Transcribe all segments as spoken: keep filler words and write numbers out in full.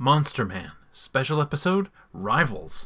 Monster Man, special episode, Rivals.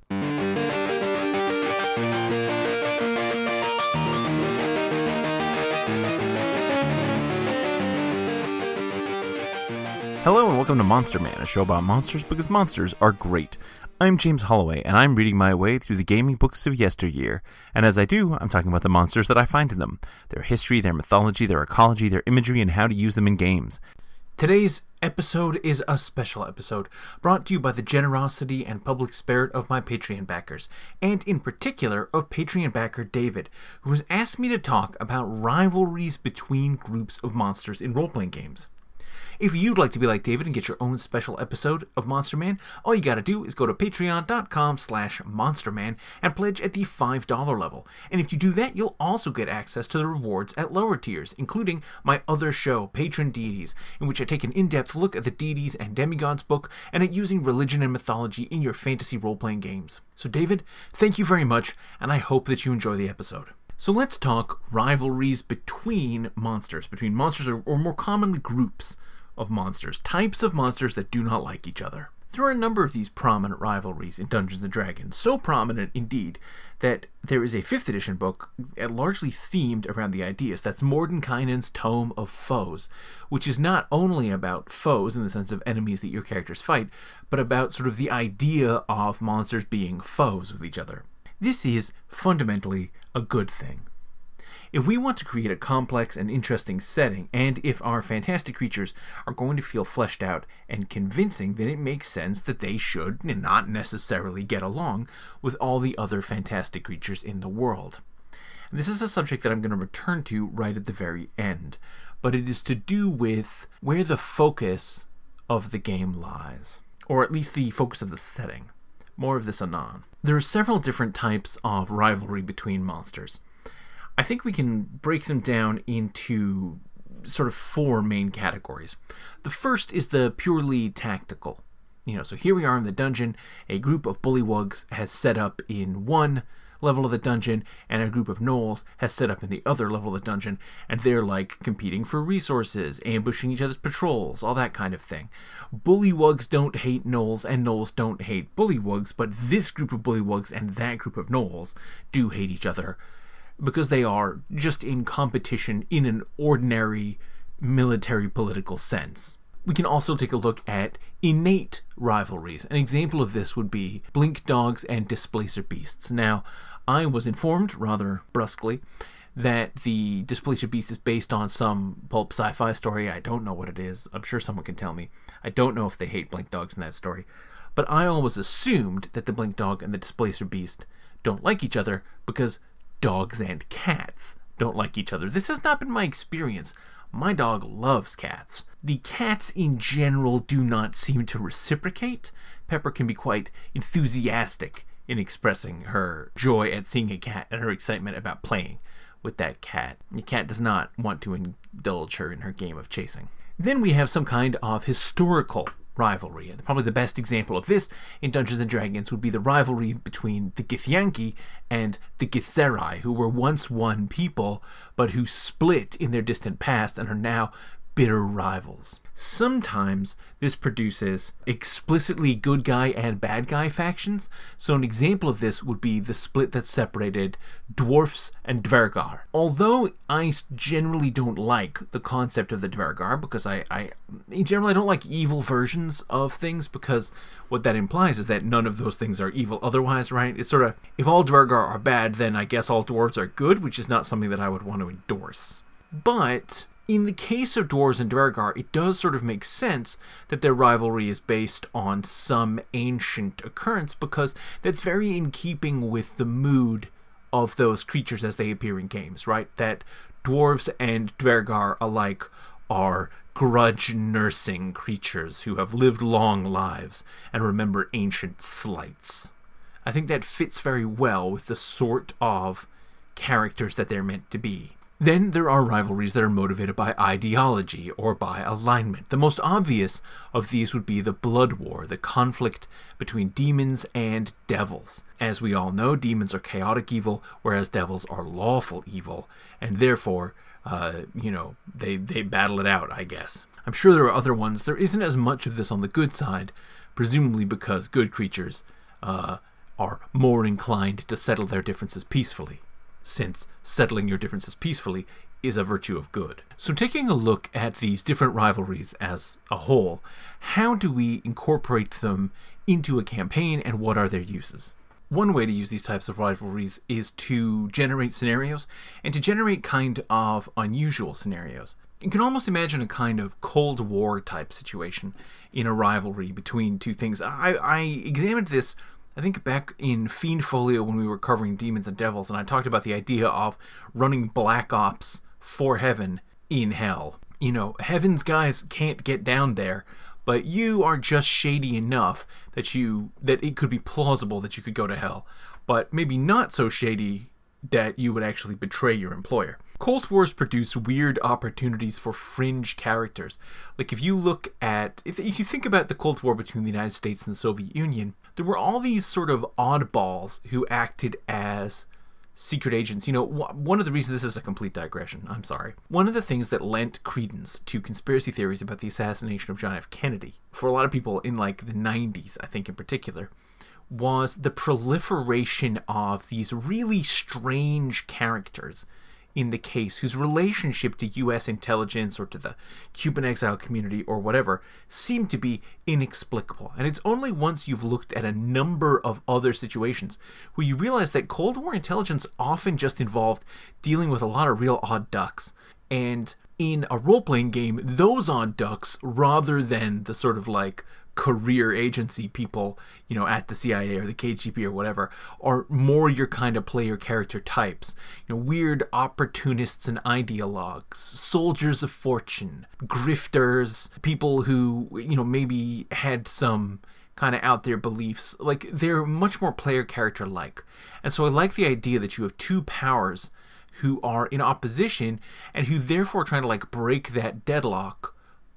Hello and welcome to Monster Man, a show about monsters because monsters are great. I'm James Holloway, and I'm reading my way through the gaming books of yesteryear. And as I do, I'm talking about the monsters that I find in them, their history, their mythology, their ecology, their imagery, and how to use them in games. Today's episode is a special episode, brought to you by the generosity and public spirit of my Patreon backers, and in particular of Patreon backer David, who has asked me to talk about rivalries between groups of monsters in role-playing games. If you'd like to be like David and get your own special episode of Monster Man, all you gotta do is go to patreon.com slash monsterman and pledge at the five dollar level. And if you do that, you'll also get access to the rewards at lower tiers, including my other show, Patron Deities, in which I take an in-depth look at the deities and demigods book and at using religion and mythology in your fantasy role-playing games. So David, thank you very much, and I hope that you enjoy the episode. So let's talk rivalries between monsters, between monsters or, or more commonly groups of monsters, types of monsters that do not like each other. There are a number of these prominent rivalries in Dungeons and Dragons, so prominent indeed that there is a fifth edition book largely themed around the ideas. That's Mordenkainen's Tome of Foes, which is not only about foes in the sense of enemies that your characters fight, but about sort of the idea of monsters being foes with each other. This is fundamentally a good thing. If we want to create a complex and interesting setting, and if our fantastic creatures are going to feel fleshed out and convincing, then it makes sense that they should not necessarily get along with all the other fantastic creatures in the world. And this is a subject that I'm going to return to right at the very end, but it is to do with where the focus of the game lies, or at least the focus of the setting. More of this anon. There are several different types of rivalry between monsters. I think we can break them down into sort of four main categories. The first is the purely tactical. You know, so here we are in the dungeon, a group of bullywugs has set up in one level of the dungeon, and a group of gnolls has set up in the other level of the dungeon, and they're like competing for resources, ambushing each other's patrols, all that kind of thing. Bullywugs don't hate gnolls, and gnolls don't hate bullywugs, but this group of bullywugs and that group of gnolls do hate each other, because they are just in competition in an ordinary military political sense. We can also take a look at innate rivalries. An example of this would be Blink Dogs and Displacer Beasts. Now, I was informed, rather brusquely, that the Displacer Beast is based on some pulp sci-fi story. I don't know what it is. I'm sure someone can tell me. I don't know if they hate Blink Dogs in that story. But I always assumed that the Blink Dog and the Displacer Beast don't like each other because dogs and cats don't like each other. This has not been my experience. My dog loves cats. The cats in general do not seem to reciprocate. Pepper can be quite enthusiastic in expressing her joy at seeing a cat and her excitement about playing with that cat. The cat does not want to indulge her in her game of chasing. Then we have some kind of historical rivalry. And probably the best example of this in Dungeons and Dragons would be the rivalry between the Githyanki and the Githzerai, who were once one people, but who split in their distant past and are now bitter rivals. Sometimes this produces explicitly good guy and bad guy factions. So an example of this would be the split that separated dwarfs and dvergar. Although I generally don't like the concept of the dvergar, because I, I in general I don't like evil versions of things, because what that implies is that none of those things are evil otherwise, right? It's sort of, if all dvergar are bad, then I guess all dwarves are good, which is not something that I would want to endorse. But in the case of dwarves and dvergar, it does sort of make sense that their rivalry is based on some ancient occurrence, because that's very in keeping with the mood of those creatures as they appear in games, right? That dwarves and dvergar alike are grudge-nursing creatures who have lived long lives and remember ancient slights. I think that fits very well with the sort of characters that they're meant to be. Then there are rivalries that are motivated by ideology or by alignment. The most obvious of these would be the Blood War, the conflict between demons and devils. As we all know, demons are chaotic evil, whereas devils are lawful evil, and therefore, uh, you know, they, they battle it out, I guess. I'm sure there are other ones. There isn't as much of this on the good side, presumably because good creatures uh, are more inclined to settle their differences peacefully, since settling your differences peacefully is a virtue of good. So taking a look at these different rivalries as a whole, how do we incorporate them into a campaign, and what are their uses? One way to use these types of rivalries is to generate scenarios, and to generate kind of unusual scenarios. You can almost imagine a kind of Cold War type situation in a rivalry between two things. I, I examined this, I think, back in Fiend Folio when we were covering Demons and Devils, and I talked about the idea of running Black Ops for Heaven in Hell. You know, Heaven's guys can't get down there, but you are just shady enough that you that it could be plausible that you could go to hell, but maybe not so shady that you would actually betray your employer. Cold Wars produce weird opportunities for fringe characters. Like if you look at, if, if you think about the Cold War between the United States and the Soviet Union, there were all these sort of oddballs who acted as secret agents. You know, one of the reasons, this is a complete digression, I'm sorry. One of the things that lent credence to conspiracy theories about the assassination of John F. Kennedy, for a lot of people in like the nineties, I think in particular, was the proliferation of these really strange characters in the case whose relationship to U S intelligence or to the Cuban exile community or whatever seemed to be inexplicable. And it's only once you've looked at a number of other situations where you realize that Cold War intelligence often just involved dealing with a lot of real odd ducks. And in a role-playing game, those odd ducks, rather than the sort of like career agency people, you know, at the C I A or the K G B or whatever, are more your kind of player character types. You know, weird opportunists and ideologues, soldiers of fortune, grifters, people who, you know, maybe had some kind of out there beliefs. Like, they're much more player character like. And so I like the idea that you have two powers who are in opposition and who therefore are trying to like break that deadlock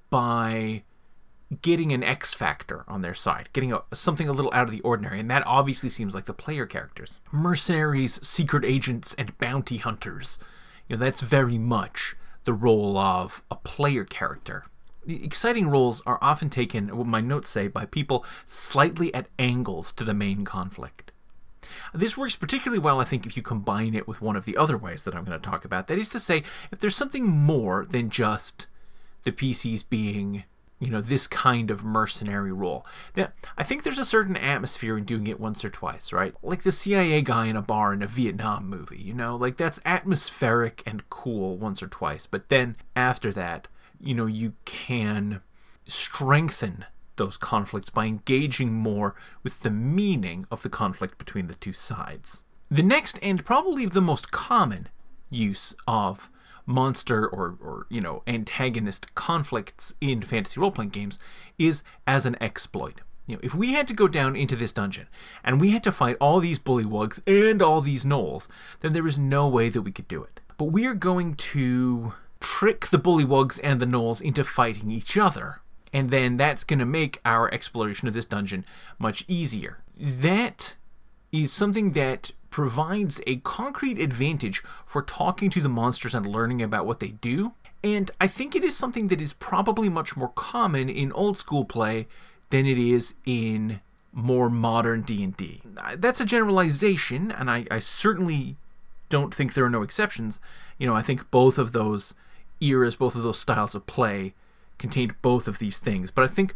by getting an X factor on their side, getting a, something a little out of the ordinary, and that obviously seems like the player characters. Mercenaries, secret agents, and bounty hunters. You know, that's very much the role of a player character. The exciting roles are often taken, what my notes say, by people slightly at angles to the main conflict. This works particularly well, I think, if you combine it with one of the other ways that I'm going to talk about. That is to say, if there's something more than just the P Cs being, you know, this kind of mercenary role. Now, I think there's a certain atmosphere in doing it once or twice, right? Like the C I A guy in a bar in a Vietnam movie, you know? Like, that's atmospheric and cool once or twice. But then, after that, you know, you can strengthen those conflicts by engaging more with the meaning of the conflict between the two sides. The next, and probably the most common use of monster or, or you know, antagonist conflicts in fantasy role-playing games is as an exploit. You know, if we had to go down into this dungeon and we had to fight all these bullywugs and all these gnolls, then there is no way that we could do it. But we are going to trick the bullywugs and the gnolls into fighting each other, and then that's going to make our exploration of this dungeon much easier. That is something that provides a concrete advantage for talking to the monsters and learning about what they do. And I think it is something that is probably much more common in old school play than it is in more modern D and D. That's a generalization, and I, I certainly don't think there are no exceptions. You know, I think both of those eras, both of those styles of play contained both of these things. But I think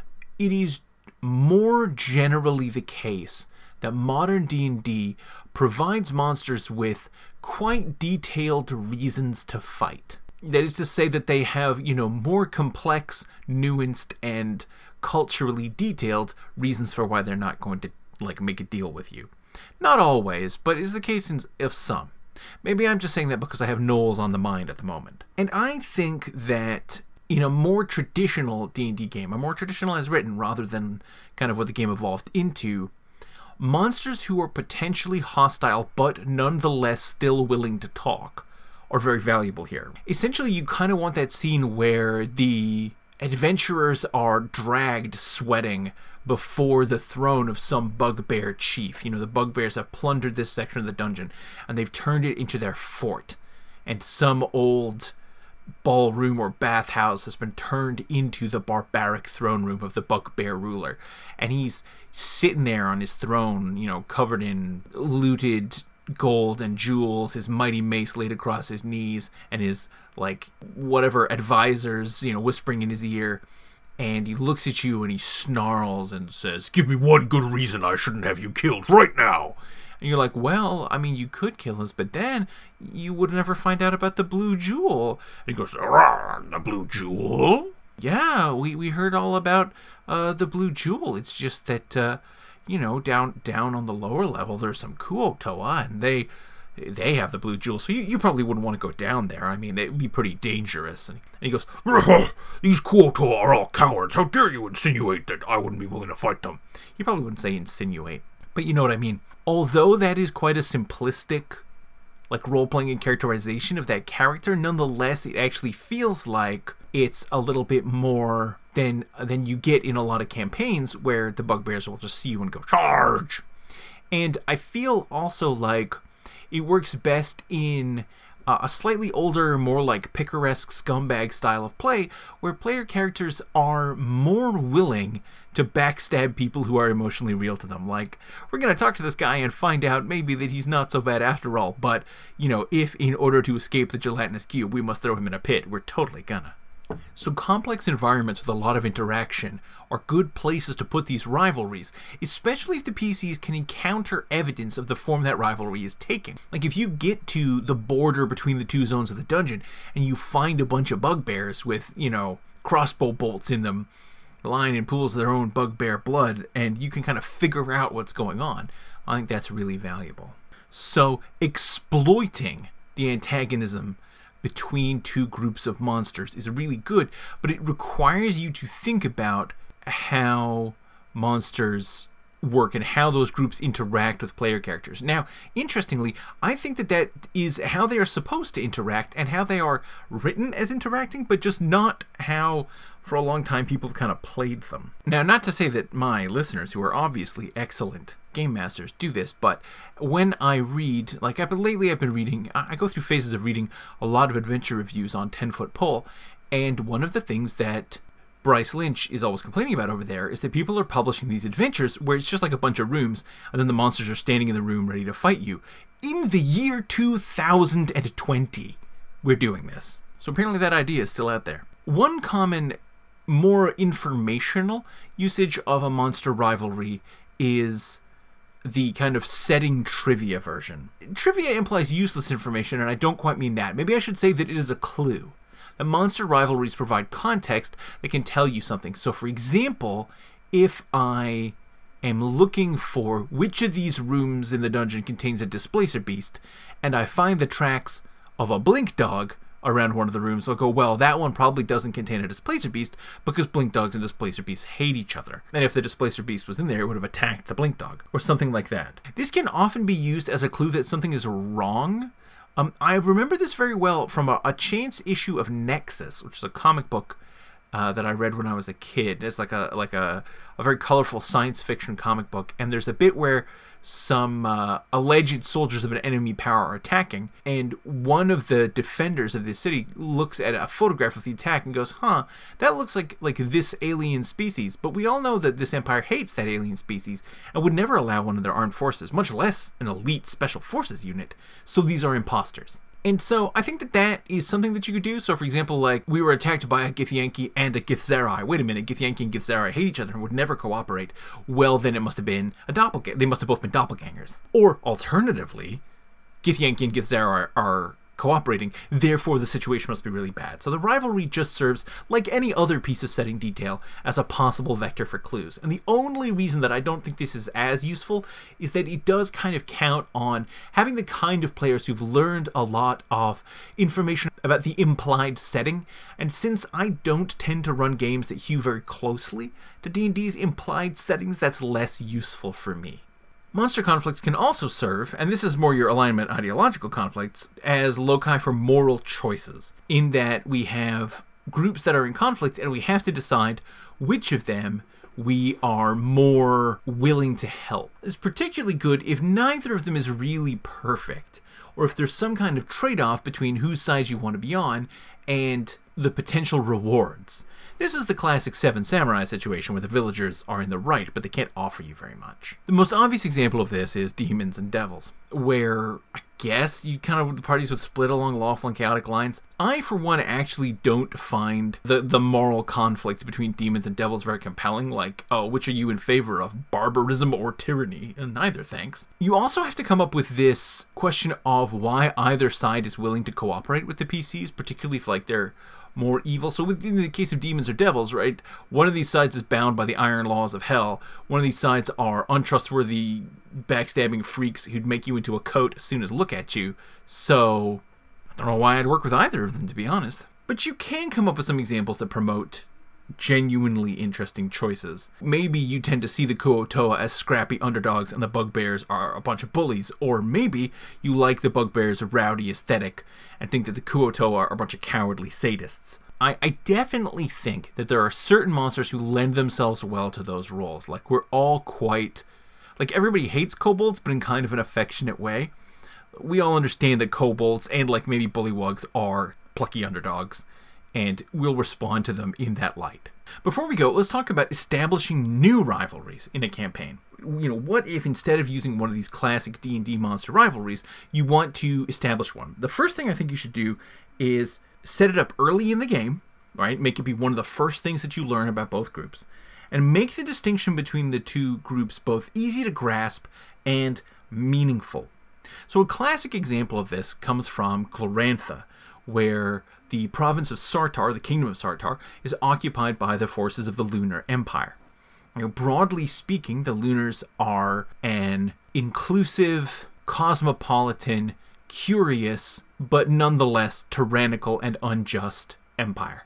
it is more generally the case that modern D and D provides monsters with quite detailed reasons to fight. That is to say that they have, you know, more complex, nuanced, and culturally detailed reasons for why they're not going to, like, make a deal with you. Not always, but is the case in, of some. Maybe I'm just saying that because I have gnolls on the mind at the moment. And I think that in a more traditional D and D game, a more traditional as written rather than kind of what the game evolved into, monsters who are potentially hostile but nonetheless still willing to talk are very valuable here. Essentially, you kind of want that scene where the adventurers are dragged sweating before the throne of some bugbear chief. You know, the bugbears have plundered this section of the dungeon and they've turned it into their fort. And some old ballroom or bathhouse has been turned into the barbaric throne room of the bugbear ruler. And he's sitting there on his throne, you know, covered in looted gold and jewels, his mighty mace laid across his knees, and his, like, whatever advisors, you know, whispering in his ear. And he looks at you and he snarls and says, "Give me one good reason I shouldn't have you killed right now." And you're like, well, I mean, you could kill us, but then you would never find out about the blue jewel. And he goes, "The blue jewel? Yeah, we, we heard all about uh, the blue jewel. It's just that, uh, you know, down down on the lower level, there's some Kuo-toa, and they they have the blue jewel, so you, you probably wouldn't want to go down there. I mean, it would be pretty dangerous." And, and he goes, "These Kuo-toa are all cowards. How dare you insinuate that I wouldn't be willing to fight them?" He probably wouldn't say insinuate, but you know what I mean. Although that is quite a simplistic, like, role-playing and characterization of that character, nonetheless, it actually feels like it's a little bit more than than you get in a lot of campaigns where the bugbears will just see you and go, "Charge!" And I feel also like it works best in uh, a slightly older, more like picaresque scumbag style of play, where player characters are more willing to backstab people who are emotionally real to them. Like, we're going to talk to this guy and find out maybe that he's not so bad after all, but, you know, if in order to escape the gelatinous cube, we must throw him in a pit, we're totally gonna. So complex environments with a lot of interaction are good places to put these rivalries, especially if the P Cs can encounter evidence of the form that rivalry is taking. Like, if you get to the border between the two zones of the dungeon and you find a bunch of bugbears with, you know, crossbow bolts in them, lying in pools of their own bugbear blood, and you can kind of figure out what's going on, I think that's really valuable. So exploiting the antagonism between two groups of monsters is really good, but it requires you to think about how monsters work and how those groups interact with player characters. Now, interestingly, I think that that is how they are supposed to interact and how they are written as interacting, but just not how, for a long time, people have kind of played them. Now, not to say that my listeners, who are obviously excellent game masters, do this, but when I read, like I've been lately, I've been reading, I go through phases of reading a lot of adventure reviews on ten foot pole, and one of the things that Bryce Lynch is always complaining about over there is that people are publishing these adventures where it's just like a bunch of rooms, and then the monsters are standing in the room ready to fight you. In the year two thousand twenty, we're doing this. So apparently that idea is still out there. One common, more informational usage of a monster rivalry is the kind of setting trivia version. Trivia implies useless information, and I don't quite mean that. Maybe I should say that it is a clue. The monster rivalries provide context that can tell you something. So, for example, if I am looking for which of these rooms in the dungeon contains a displacer beast, and I find the tracks of a blink dog around one of the rooms, I'll go, well, that one probably doesn't contain a displacer beast because blink dogs and displacer beasts hate each other. And if the displacer beast was in there, it would have attacked the blink dog, or something like that. This can often be used as a clue that something is wrong. Um, I remember this very well from a, a chance issue of Nexus, which is a comic book uh, that I read when I was a kid. It's like a like a, a very colorful science fiction comic book, and there's a bit where some uh, alleged soldiers of an enemy power are attacking, and one of the defenders of this city looks at a photograph of the attack and goes, huh, that looks like like this alien species, but we all know that this empire hates that alien species and would never allow one of their armed forces, much less an elite special forces unit, so these are imposters. And so I think that that is something that you could do. So, for example, like, we were attacked by a Githyanki and a Githzerai. Wait a minute, Githyanki and Githzerai hate each other and would never cooperate. Well, then it must have been a doppelganger. They must have both been doppelgangers. Or, alternatively, Githyanki and Githzerai are, are cooperating, therefore the situation must be really bad. So the rivalry just serves, like any other piece of setting detail, as a possible vector for clues. And the only reason that I don't think this is as useful is that it does kind of count on having the kind of players who've learned a lot of information about the implied setting, and since I don't tend to run games that hew very closely to D and D's implied settings, that's less useful for me. Monster conflicts can also serve, and this is more your alignment ideological conflicts, as loci for moral choices, in that we have groups that are in conflict and we have to decide which of them we are more willing to help. It's particularly good if neither of them is really perfect, or if there's some kind of trade-off between whose side you want to be on and the potential rewards. This is the classic Seven Samurai situation where the villagers are in the right, but they can't offer you very much. The most obvious example of this is Demons and Devils, where I guess you kind of, the parties would split along lawful and chaotic lines. I, for one, actually don't find the, the moral conflict between Demons and Devils very compelling, like, oh, which are you in favor of, barbarism or tyranny? And neither, thanks. You also have to come up with this question of why either side is willing to cooperate with the P Cs, particularly if, like, they're more evil. So within the case of Demons or Devils, right, one of these sides is bound by the iron laws of hell. One of these sides are untrustworthy, backstabbing freaks who'd make you into a coat as soon as look at you. So I don't know why I'd work with either of them, to be honest. But you can come up with some examples that promote genuinely interesting choices. Maybe you tend to see the Kuo-toa as scrappy underdogs and the Bugbears are a bunch of bullies, or maybe you like the Bugbears' rowdy aesthetic and think that the Kuo-toa are a bunch of cowardly sadists. I, I definitely think that there are certain monsters who lend themselves well to those roles. Like, we're all quite... Like, everybody hates kobolds, but in kind of an affectionate way. We all understand that kobolds and, like, maybe bullywugs are plucky underdogs, and we'll respond to them in that light. Before we go, let's talk about establishing new rivalries in a campaign. You know, what if instead of using one of these classic D and D monster rivalries, you want to establish one? The first thing I think you should do is set it up early in the game, right? Make it be one of the first things that you learn about both groups, and make the distinction between the two groups both easy to grasp and meaningful. So a classic example of this comes from Glorantha, where the province of Sartar, the kingdom of Sartar, is occupied by the forces of the Lunar Empire. Now, broadly speaking, the Lunars are an inclusive, cosmopolitan, curious, but nonetheless tyrannical and unjust empire.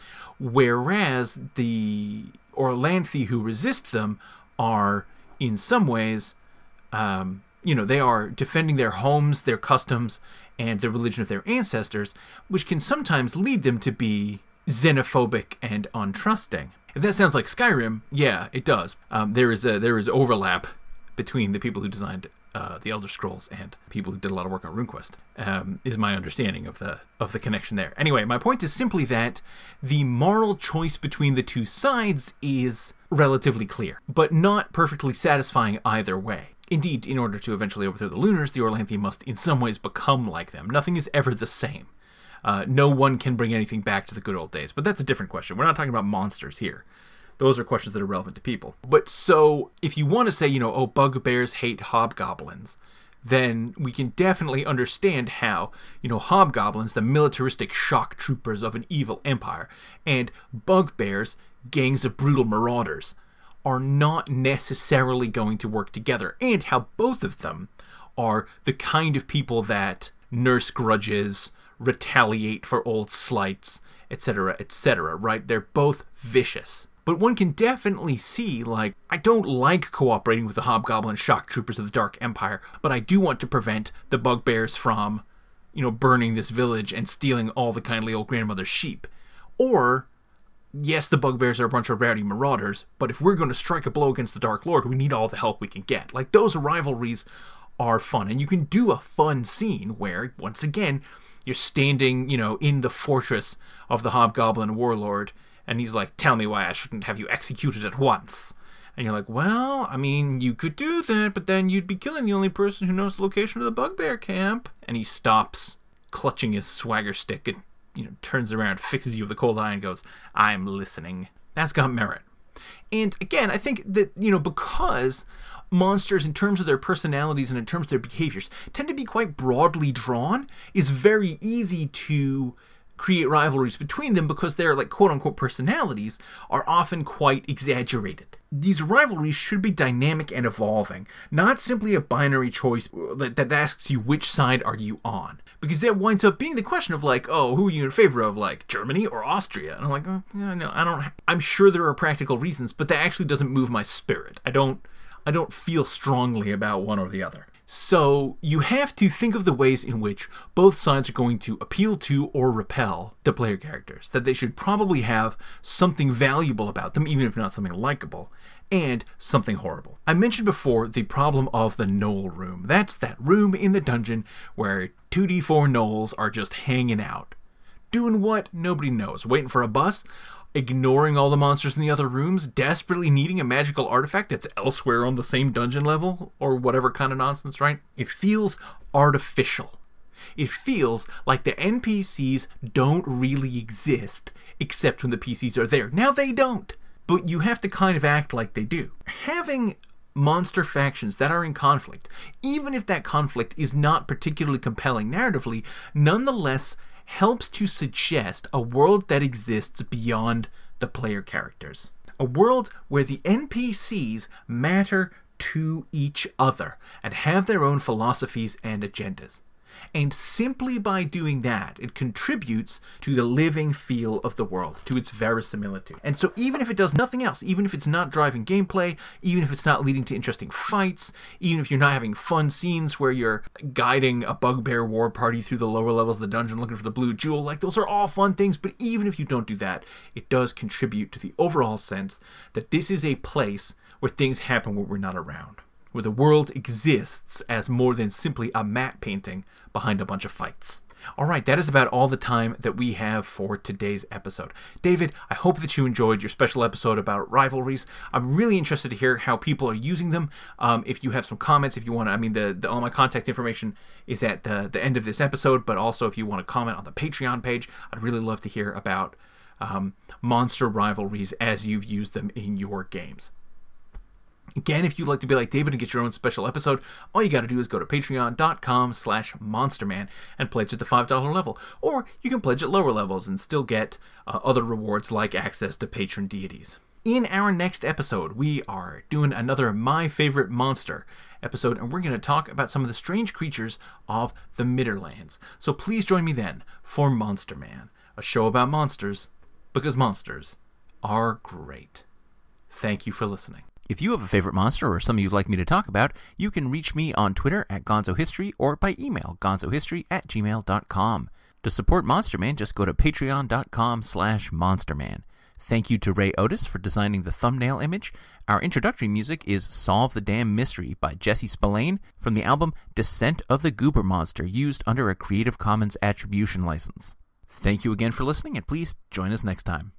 Whereas the Orlanthi who resist them are, in some ways, um, you know, they are defending their homes, their customs, and the religion of their ancestors, which can sometimes lead them to be xenophobic and untrusting. If that sounds like Skyrim, yeah, it does. Um, there is a, there is overlap between the people who designed uh, the Elder Scrolls and people who did a lot of work on RuneQuest. Um, is my understanding of the of the connection there. Anyway, my point is simply that the moral choice between the two sides is relatively clear, but not perfectly satisfying either way. Indeed, in order to eventually overthrow the Lunars, the Orlanthi must in some ways become like them. Nothing is ever the same. Uh, no one can bring anything back to the good old days, but that's a different question. We're not talking about monsters here. Those are questions that are relevant to people. But so, if you want to say, you know, oh, bugbears hate hobgoblins, then we can definitely understand how, you know, hobgoblins, the militaristic shock troopers of an evil empire, and bugbears, gangs of brutal marauders, are not necessarily going to work together, and how both of them are the kind of people that nurse grudges, retaliate for old slights, et cetera, et cetera, right? They're both vicious. But one can definitely see, like, I don't like cooperating with the hobgoblin shock troopers of the Dark Empire, but I do want to prevent the bugbears from, you know, burning this village and stealing all the kindly old grandmother's sheep. Or, yes, the bugbears are a bunch of rowdy marauders, but if we're going to strike a blow against the Dark Lord, we need all the help we can get. Like, those rivalries are fun, and you can do a fun scene where, once again, you're standing, you know, in the fortress of the hobgoblin warlord, and he's like, tell me why I shouldn't have you executed at once. And you're like, well, I mean, you could do that, but then you'd be killing the only person who knows the location of the bugbear camp. And he stops, clutching his swagger stick, and, you know, turns around, fixes you with a cold eye, and goes, I'm listening. That's got merit. And again, I think that, you know, because monsters, in terms of their personalities and in terms of their behaviors, tend to be quite broadly drawn, it's very easy to create rivalries between them because their, like, quote-unquote personalities are often quite exaggerated. These rivalries should be dynamic and evolving, not simply a binary choice that, that asks you which side are you on. Because that winds up being the question of, like, oh, who are you in favor of, like, Germany or Austria? And I'm like, oh, no, I don't, I'm sure there are practical reasons, but that actually doesn't move my spirit. I don't, I don't feel strongly about one or the other. So you have to think of the ways in which both sides are going to appeal to or repel the player characters. That they should probably have something valuable about them, even if not something likable, and something horrible. I mentioned before the problem of the Gnoll room. That's that room in the dungeon where two d four Gnolls are just hanging out. Doing what? Nobody knows. Waiting for a bus? Ignoring all the monsters in the other rooms, desperately needing a magical artifact that's elsewhere on the same dungeon level, or whatever kind of nonsense, right? It feels artificial. It feels like the N P Cs don't really exist, except when the P Cs are there. Now they don't, but you have to kind of act like they do. Having monster factions that are in conflict, even if that conflict is not particularly compelling narratively, nonetheless helps to suggest a world that exists beyond the player characters. A world where the N P Cs matter to each other and have their own philosophies and agendas. And simply by doing that, it contributes to the living feel of the world, to its verisimilitude. And so even if it does nothing else, even if it's not driving gameplay, even if it's not leading to interesting fights, even if you're not having fun scenes where you're guiding a bugbear war party through the lower levels of the dungeon looking for the blue jewel, like those are all fun things, but even if you don't do that, it does contribute to the overall sense that this is a place where things happen when we're not around, where the world exists as more than simply a matte painting behind a bunch of fights. All right, that is about all the time that we have for today's episode. David, I hope that you enjoyed your special episode about rivalries. I'm really interested to hear how people are using them. Um, if you have some comments, if you want to, I mean, the, the all my contact information is at the, the end of this episode, but also if you want to comment on the Patreon page, I'd really love to hear about um, monster rivalries as you've used them in your games. Again, if you'd like to be like David and get your own special episode, all you got to do is go to patreon.com slash monsterman and pledge at the five dollars level. Or you can pledge at lower levels and still get uh, other rewards like access to patron deities. In our next episode, we are doing another My Favorite Monster episode, and we're going to talk about some of the strange creatures of the Midderlands. So please join me then for Monster Man, a show about monsters, because monsters are great. Thank you for listening. If you have a favorite monster or something you'd like me to talk about, you can reach me on Twitter at GonzoHistory or by email, gonzohistory at gmail dot com. To support Monster Man, just go to patreon.com slash monsterman. Thank you to Ray Otis for designing the thumbnail image. Our introductory music is Solve the Damn Mystery by Jesse Spillane from the album Descent of the Goober Monster, used under a Creative Commons Attribution license. Thank you again for listening, and please join us next time.